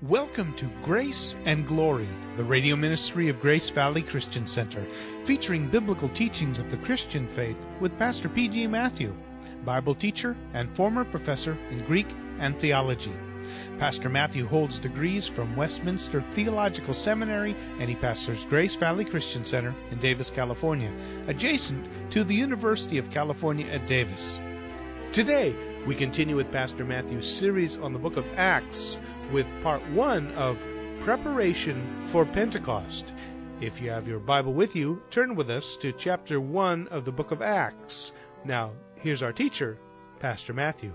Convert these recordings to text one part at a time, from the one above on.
Welcome to Grace and Glory, the radio ministry of Grace Valley Christian Center, featuring biblical teachings of the Christian faith with Pastor P.G. Matthew, Bible teacher and former professor in Greek and theology. Pastor Matthew holds degrees from Westminster Theological Seminary, and he pastors Grace Valley Christian Center in Davis, California, adjacent to the University of California at Davis. Today, we continue with Pastor Matthew's series on the book of Acts, with part 1 of Preparation for Pentecost. If you have your Bible with you, turn with us to chapter 1 of the book of Acts. Now, here's our teacher, Pastor Matthew.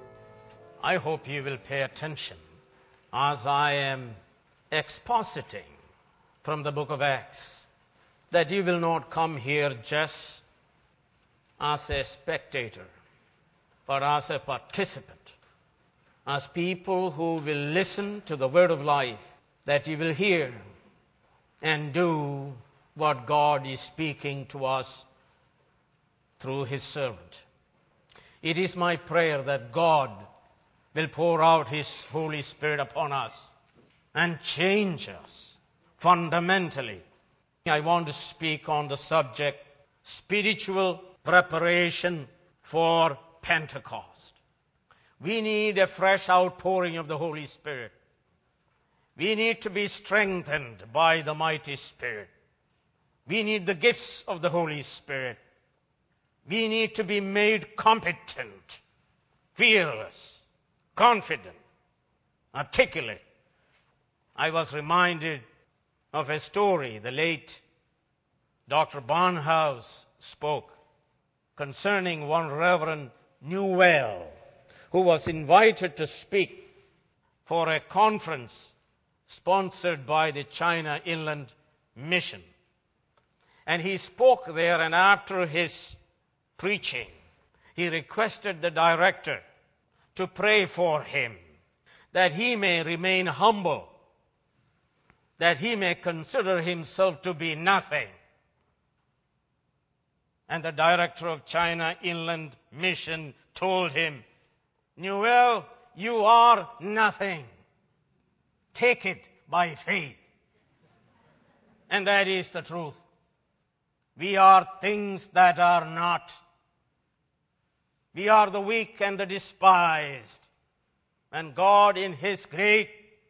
I hope you will pay attention as I am expositing from the book of Acts, that you will not come here just as a spectator, but as a participant, as people who will listen to the word of life, that you will hear and do what God is speaking to us through His servant. It is my prayer that God will pour out His Holy Spirit upon us and change us fundamentally. I want to speak on the subject, spiritual preparation for Pentecost. We need a fresh outpouring of the Holy Spirit. We need to be strengthened by the mighty Spirit. We need the gifts of the Holy Spirit. We need to be made competent, fearless, confident, articulate. I was reminded of a story the late Dr. Barnhouse spoke concerning one Reverend Newell, who was invited to speak for a conference sponsored by the China Inland Mission. And he spoke there, and after his preaching, he requested the director to pray for him, that he may remain humble, that he may consider himself to be nothing. And the director of China Inland Mission told him, "Newell, you are nothing. Take it by faith." And that is the truth. We are things that are not. We are the weak and the despised. And God, in His great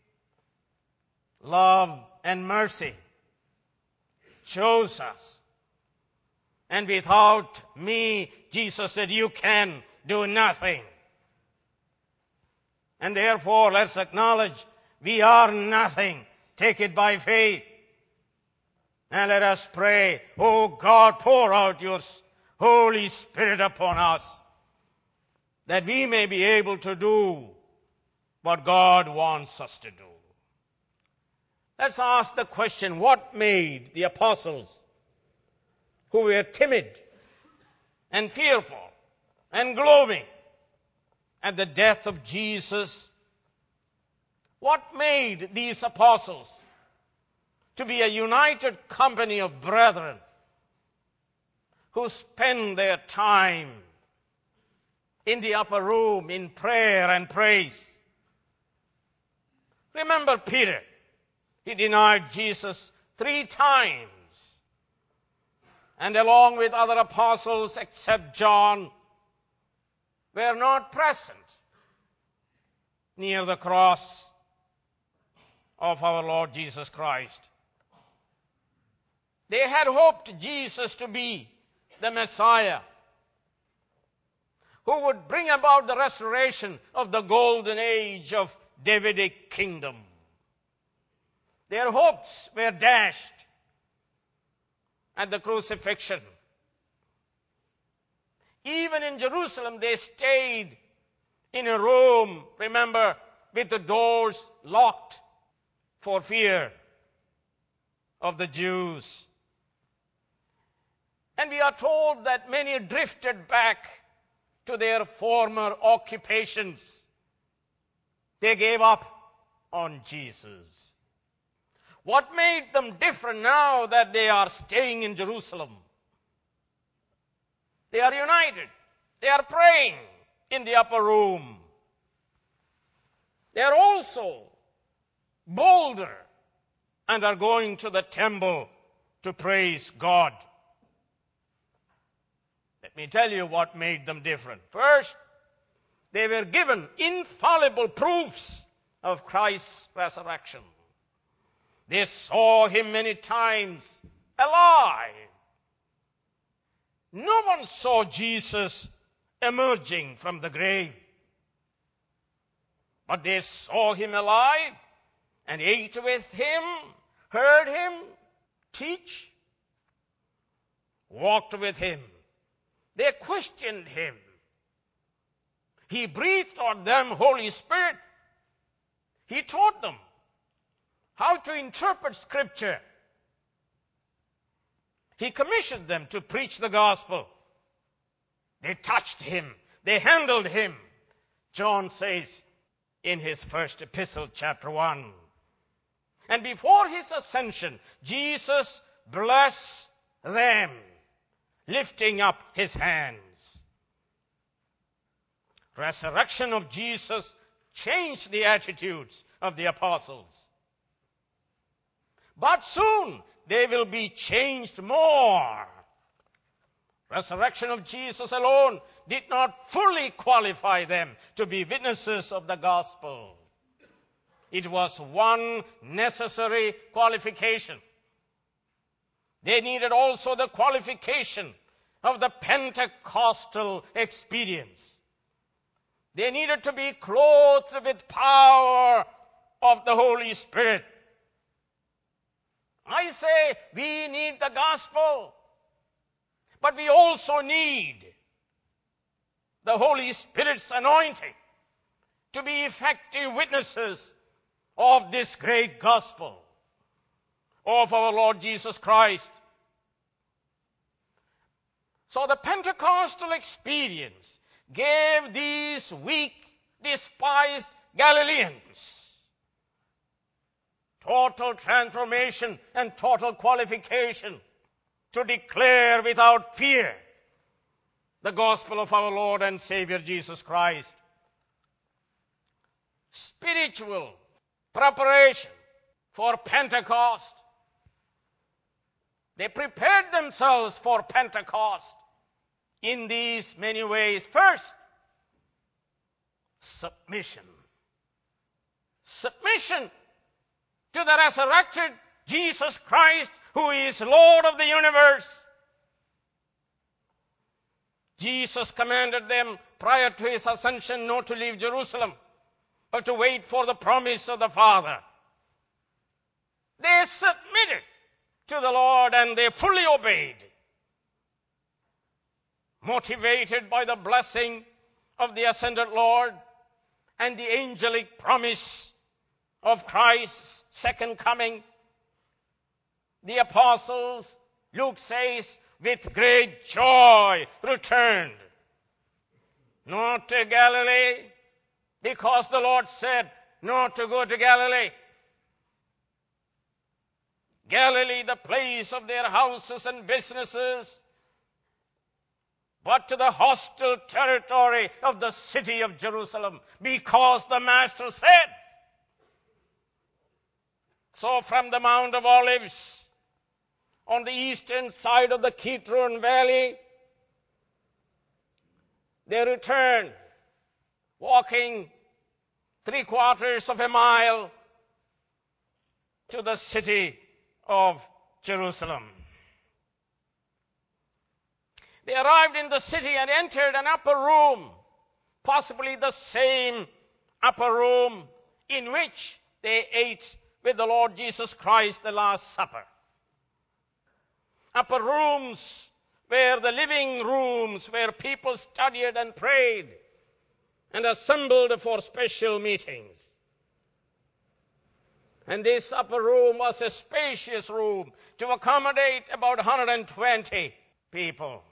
love and mercy, chose us. And without me, Jesus said, you can do nothing. And therefore, let's acknowledge we are nothing. Take it by faith. And let us pray, oh God, pour out your Holy Spirit upon us, that we may be able to do what God wants us to do. Let's ask the question, what made the apostles, who were timid and fearful and glooming at the death of Jesus, what made these apostles to be a united company of brethren who spend their time in the upper room in prayer and praise? Remember Peter. He denied Jesus 3 times. And along with other apostles except John, were not present near the cross of our Lord Jesus Christ. They had hoped Jesus to be the Messiah who would bring about the restoration of the golden age of Davidic kingdom. Their hopes were dashed at the crucifixion. Even in Jerusalem, they stayed in a room, remember, with the doors locked for fear of the Jews. And we are told that many drifted back to their former occupations. They gave up on Jesus. What made them different now that they are staying in Jerusalem? They are united. They are praying in the upper room. They are also bolder, and are going to the temple to praise God. Let me tell you what made them different. First, they were given infallible proofs of Christ's resurrection. They saw him many times alive. No one saw Jesus emerging from the grave, but they saw him alive and ate with him, heard him teach, walked with him. They questioned him. He breathed on them Holy Spirit. He taught them how to interpret Scripture. He commissioned them to preach the gospel. They touched him. They handled him. John says in his first epistle, chapter 1. And before his ascension, Jesus blessed them, lifting up his hands. Resurrection of Jesus changed the attitudes of the apostles. But soon they will be changed more. Resurrection of Jesus alone did not fully qualify them to be witnesses of the gospel. It was one necessary qualification. They needed also the qualification of the Pentecostal experience. They needed to be clothed with power of the Holy Spirit. I say we need the gospel, but we also need the Holy Spirit's anointing to be effective witnesses of this great gospel of our Lord Jesus Christ. So the Pentecostal experience gave these weak, despised Galileans total transformation and total qualification to declare without fear the gospel of our Lord and Savior Jesus Christ. Spiritual preparation for Pentecost. They prepared themselves for Pentecost in these many ways. First, submission. Submission to the resurrected Jesus Christ, who is Lord of the universe. Jesus commanded them prior to his ascension not to leave Jerusalem, but to wait for the promise of the Father. They submitted to the Lord and they fully obeyed, motivated by the blessing of the ascended Lord and the angelic promise of Christ's second coming. The apostles, Luke says, with great joy returned, not to Galilee, because the Lord said not to go to Galilee. Galilee, the place of their houses and businesses, but to the hostile territory of the city of Jerusalem, because the Master said. So from the Mount of Olives, on the eastern side of the Kidron Valley, they returned, walking 3/4 of a mile to the city of Jerusalem. They arrived in the city and entered an upper room, possibly the same upper room in which they ate with the Lord Jesus Christ the Last Supper. Upper rooms were the living rooms where people studied and prayed and assembled for special meetings. And this upper room was a spacious room to accommodate about 120 people.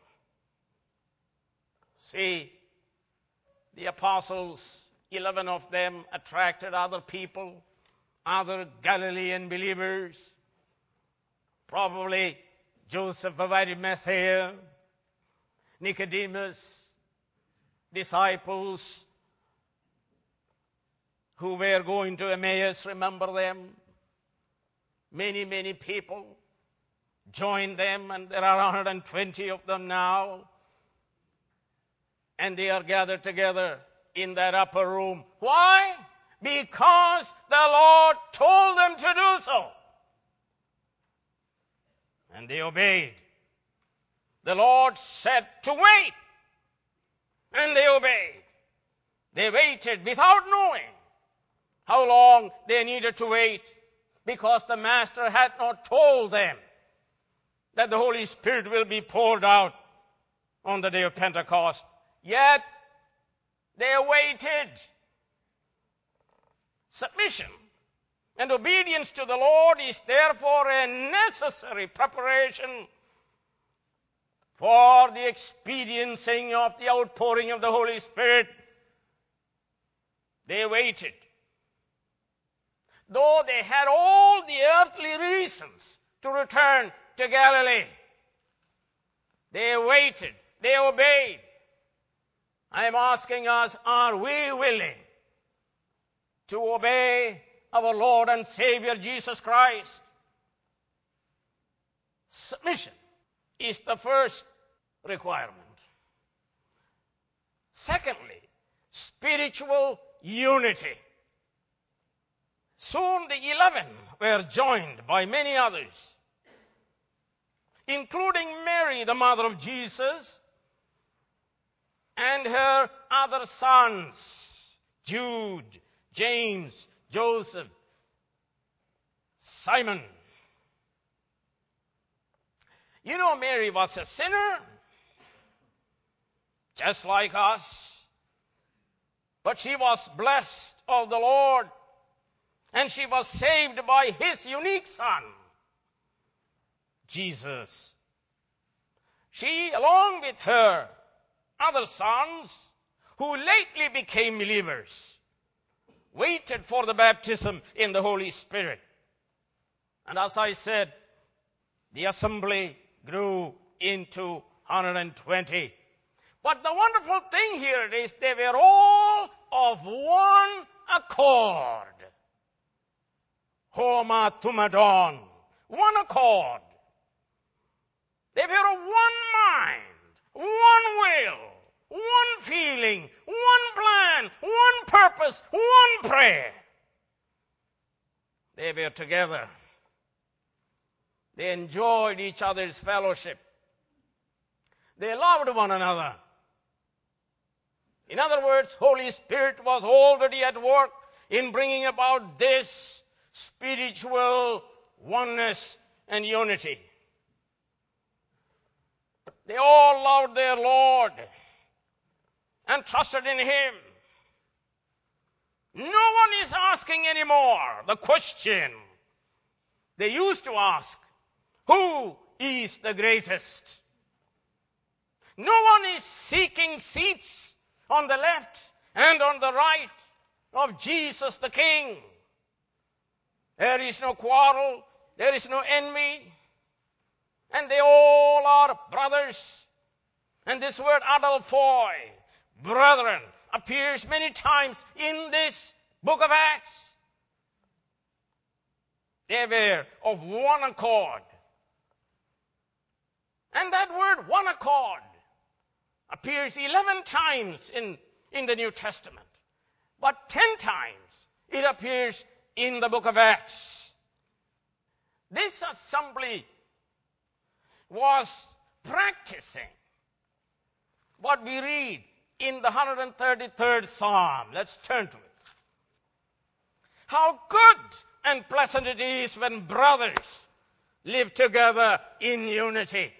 See, the apostles, 11 of them, attracted other people, other Galilean believers, probably Joseph of Arimathea, Nicodemus, disciples who were going to Emmaus, remember them? Many, many people joined them, and there are 120 of them now. And they are gathered together in that upper room. Why? Because the Lord told them to do so. And they obeyed. The Lord said to wait. And they obeyed. They waited without knowing how long they needed to wait, because the Master had not told them that the Holy Spirit will be poured out on the day of Pentecost. Yet they waited. Submission and obedience to the Lord is therefore a necessary preparation for the experiencing of the outpouring of the Holy Spirit. They waited. Though they had all the earthly reasons to return to Galilee, they waited. They obeyed. I am asking us, are we willing to obey our Lord and Savior Jesus Christ? Submission is the first requirement. Secondly, spiritual unity. Soon the 11 were joined by many others, including Mary, the mother of Jesus, and her other sons, Jude, James, Joseph, Simon. You know, Mary was a sinner, just like us, but she was blessed of the Lord, and she was saved by His unique Son, Jesus. She, along with her other sons, who lately became believers, waited for the baptism in the Holy Spirit. And as I said, the assembly grew into 120. But the wonderful thing here is they were all of one accord. Homa tumadon, one accord. They were of one mind, one will, one feeling, one plan, one purpose, one prayer. They were together. They enjoyed each other's fellowship. They loved one another. In other words, Holy Spirit was already at work in bringing about this spiritual oneness and unity. They all loved their Lord and trusted in Him. No one is asking anymore the question they used to ask, who is the greatest? No one is seeking seats on the left and on the right of Jesus the King. There is no quarrel, there is no envy, and they all are brothers. And this word adelphoi, brethren, appears many times in this book of Acts. They were of one accord. And that word, one accord, appears 11 times in the New Testament. But 10 times it appears in the book of Acts. This assembly was practicing what we read in the 133rd Psalm. Let's turn to it. How good and pleasant it is when brothers live together in unity.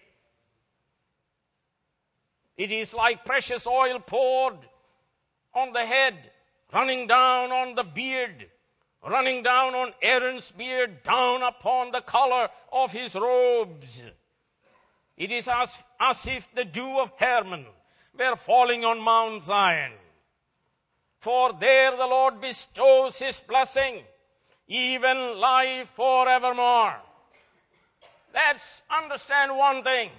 It is like precious oil poured on the head, running down on the beard, running down on Aaron's beard, down upon the collar of his robes. It is as if the dew of Hermon were falling on Mount Zion. For there the Lord bestows His blessing, even life forevermore. Let's understand one thing.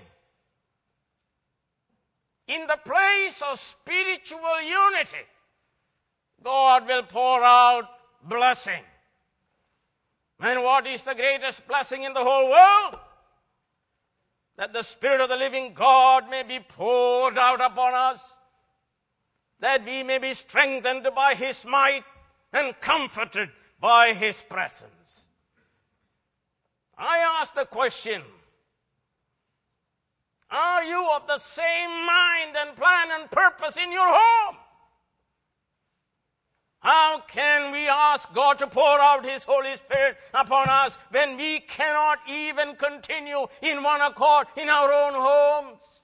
In the place of spiritual unity, God will pour out blessing. And what is the greatest blessing in the whole world? That the Spirit of the living God may be poured out upon us, that we may be strengthened by His might and comforted by His presence. I ask the question, are you of the same mind and plan and purpose in your home? How can we ask God to pour out His Holy Spirit upon us when we cannot even continue in one accord in our own homes?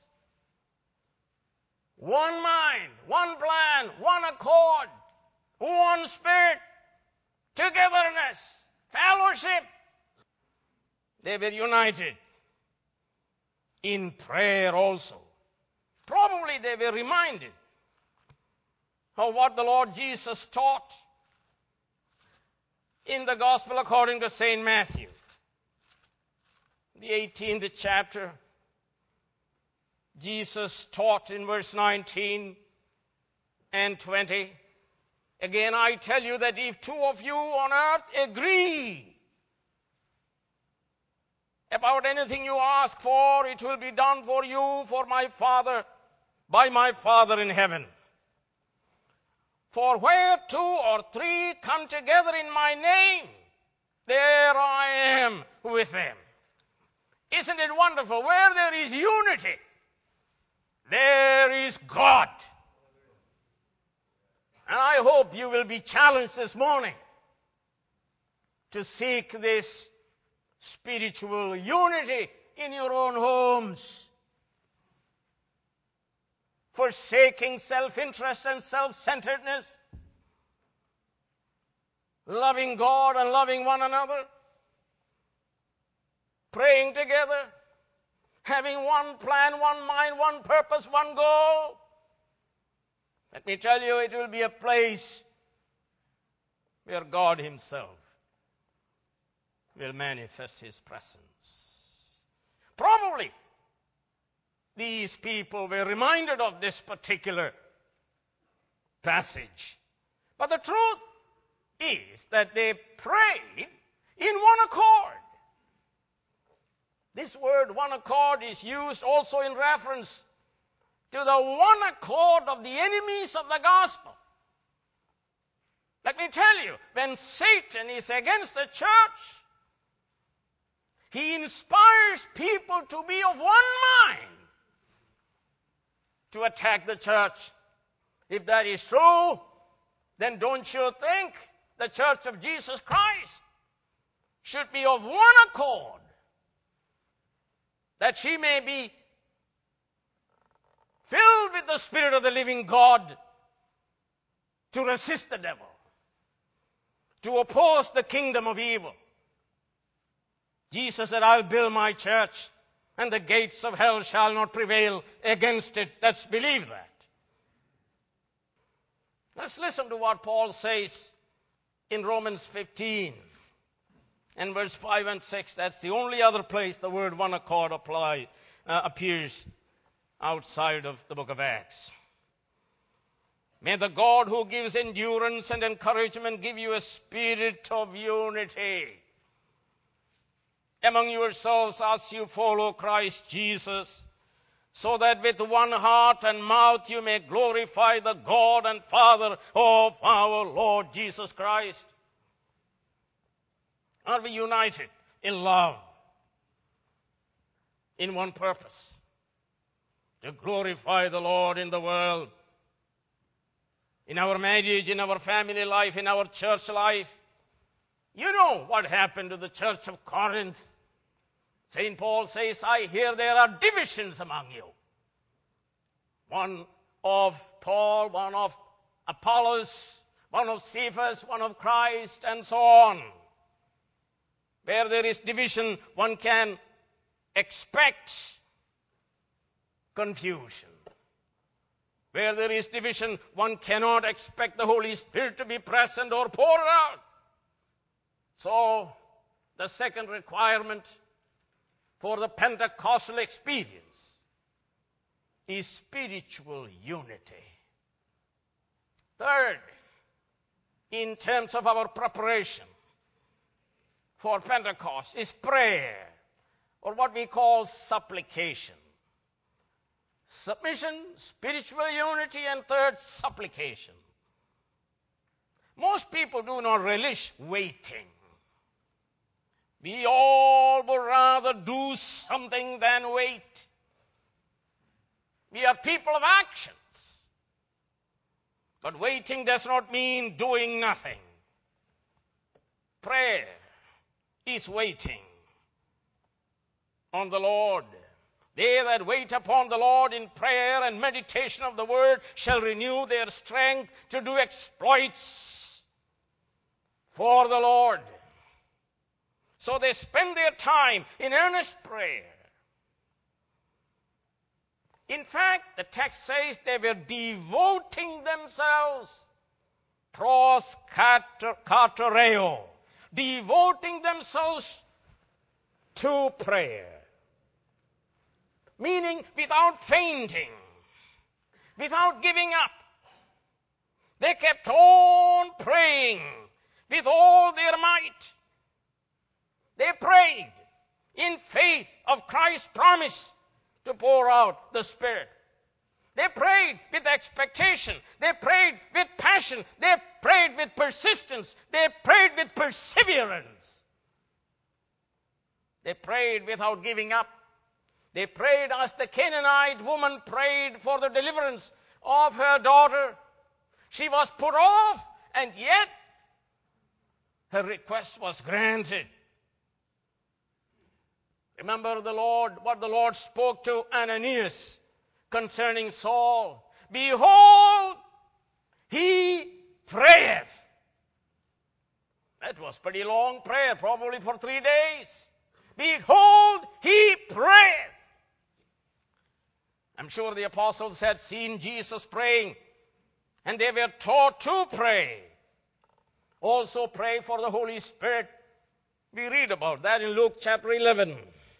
One mind, one plan, one accord, one spirit, togetherness, fellowship. They were united in prayer also. Probably they were reminded of what the Lord Jesus taught in the Gospel according to St. Matthew, the 18th chapter. Jesus taught in verse 19 and 20, again I tell you that if two of you on earth agree about anything you ask for, it will be done for you by my Father in heaven. For where two or three come together in my name, there I am with them. Isn't it wonderful? Where there is unity, there is God. And I hope you will be challenged this morning to seek this spiritual unity in your own homes, forsaking self-interest and self-centeredness, loving God and loving one another, praying together, having one plan, one mind, one purpose, one goal. Let me tell you, it will be a place where God Himself will manifest His presence. Probably these people were reminded of this particular passage. But the truth is that they prayed in one accord. This word one accord is used also in reference to the one accord of the enemies of the gospel. Let me tell you, when Satan is against the church, he inspires people to be of one mind to attack the church. If that is true, then don't you think the church of Jesus Christ should be of one accord, that she may be filled with the Spirit of the living God to resist the devil, to oppose the kingdom of evil. Jesus said, I'll build my church, and the gates of hell shall not prevail against it. Let's believe that. Let's listen to what Paul says in Romans 15 and verse 5 and 6. That's the only other place the word one accord appears outside of the book of Acts. May the God who gives endurance and encouragement give you a spirit of unity among yourselves as you follow Christ Jesus, so that with one heart and mouth you may glorify the God and Father of our Lord Jesus Christ. Are we united in love, in one purpose? To glorify the Lord in the world, in our marriage, in our family life, in our church life. You know what happened to the church of Corinth. St. Paul says, I hear there are divisions among you. One of Paul, one of Apollos, one of Cephas, one of Christ, and so on. Where there is division, one can expect confusion. Where there is division, one cannot expect the Holy Spirit to be present or poured out. So, the second requirement for the Pentecostal experience is spiritual unity. Third, in terms of our preparation for Pentecost is prayer, or what we call supplication. Submission, spiritual unity, and third, supplication. Most people do not relish waiting. We all would rather do something than wait. We are people of actions. But waiting does not mean doing nothing. Prayer is waiting on the Lord. They that wait upon the Lord in prayer and meditation of the word shall renew their strength to do exploits for the Lord. So they spend their time in earnest prayer. In fact, the text says they were devoting themselves, pros katereo, devoting themselves to prayer. Meaning without fainting, without giving up. They kept on praying with all their might. They prayed in faith of Christ's promise to pour out the Spirit. They prayed with expectation. They prayed with passion. They prayed with persistence. They prayed with perseverance. They prayed without giving up. They prayed as the Canaanite woman prayed for the deliverance of her daughter. She was put off, and yet her request was granted. Remember what the Lord spoke to Ananias concerning Saul. Behold, he prayeth. That was pretty long prayer, probably for 3 days. Behold, he prayeth. I'm sure the apostles had seen Jesus praying, and they were taught to pray. Also pray for the Holy Spirit. We read about that in Luke chapter 11.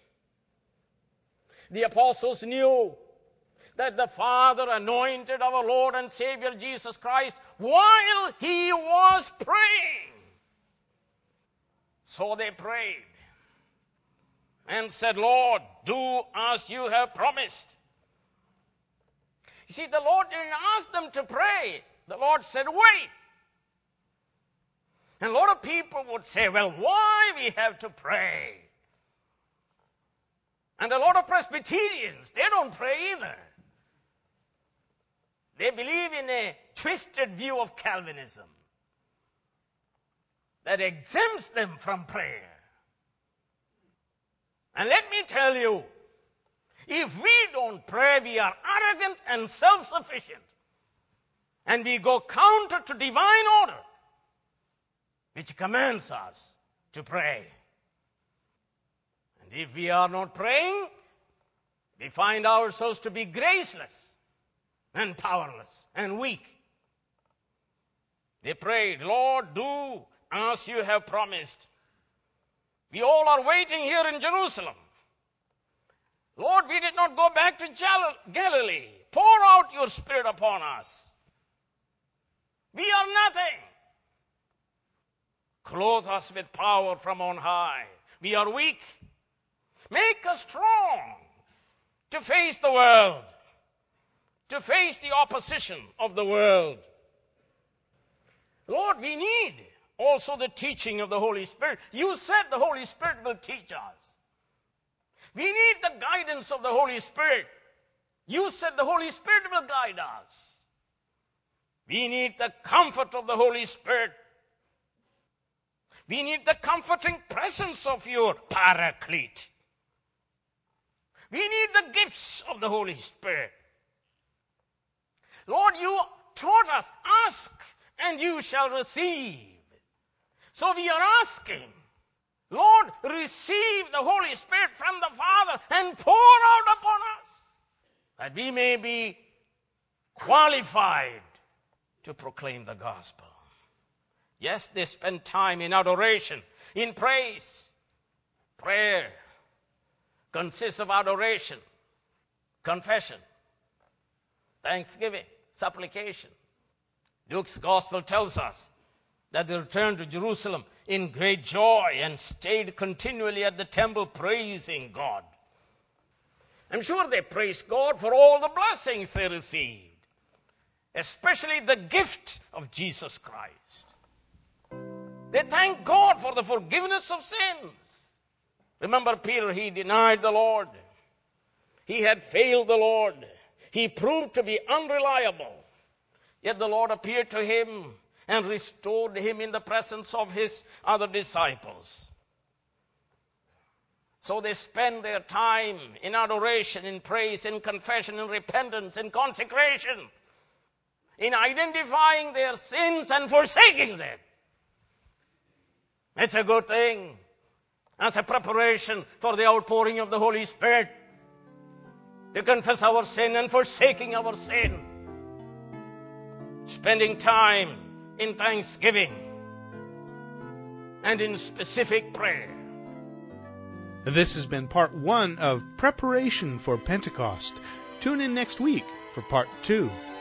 The apostles knew that the Father anointed our Lord and Savior Jesus Christ while he was praying. So they prayed and said, Lord, do as you have promised. You see, the Lord didn't ask them to pray. The Lord said, wait. And a lot of people would say, well, why we have to pray? And a lot of Presbyterians, they don't pray either. They believe in a twisted view of Calvinism that exempts them from prayer. And let me tell you, if we don't pray, we are arrogant and self-sufficient. And we go counter to divine order, which commands us to pray. And if we are not praying, we find ourselves to be graceless and powerless and weak. They prayed, Lord, do as you have promised. We all are waiting here in Jerusalem. Lord, we did not go back to Galilee. Pour out your Spirit upon us. We are nothing. Clothe us with power from on high. We are weak. Make us strong to face the world, to face the opposition of the world. Lord, we need also the teaching of the Holy Spirit. You said the Holy Spirit will teach us. We need the guidance of the Holy Spirit. You said the Holy Spirit will guide us. We need the comfort of the Holy Spirit. We need the comforting presence of your Paraclete. We need the gifts of the Holy Spirit. Lord, you taught us, ask and you shall receive. So we are asking, Lord, receive the Holy Spirit from the Father and pour out upon us, that we may be qualified to proclaim the gospel. Yes, they spend time in adoration, in praise. Prayer consists of adoration, confession, thanksgiving, supplication. Luke's gospel tells us that they returned to Jerusalem in great joy and stayed continually at the temple praising God. I'm sure they praised God for all the blessings they received, especially the gift of Jesus Christ. They thank God for the forgiveness of sins. Remember Peter, he denied the Lord. He had failed the Lord. He proved to be unreliable. Yet the Lord appeared to him and restored him in the presence of his other disciples. So they spend their time in adoration, in praise, in confession, in repentance, in consecration, in identifying their sins and forsaking them. It's a good thing as a preparation for the outpouring of the Holy Spirit, to confess our sin and forsaking our sin. Spending time in thanksgiving and in specific prayer. This has been part 1 of Preparation for Pentecost. Tune in next week for part 2.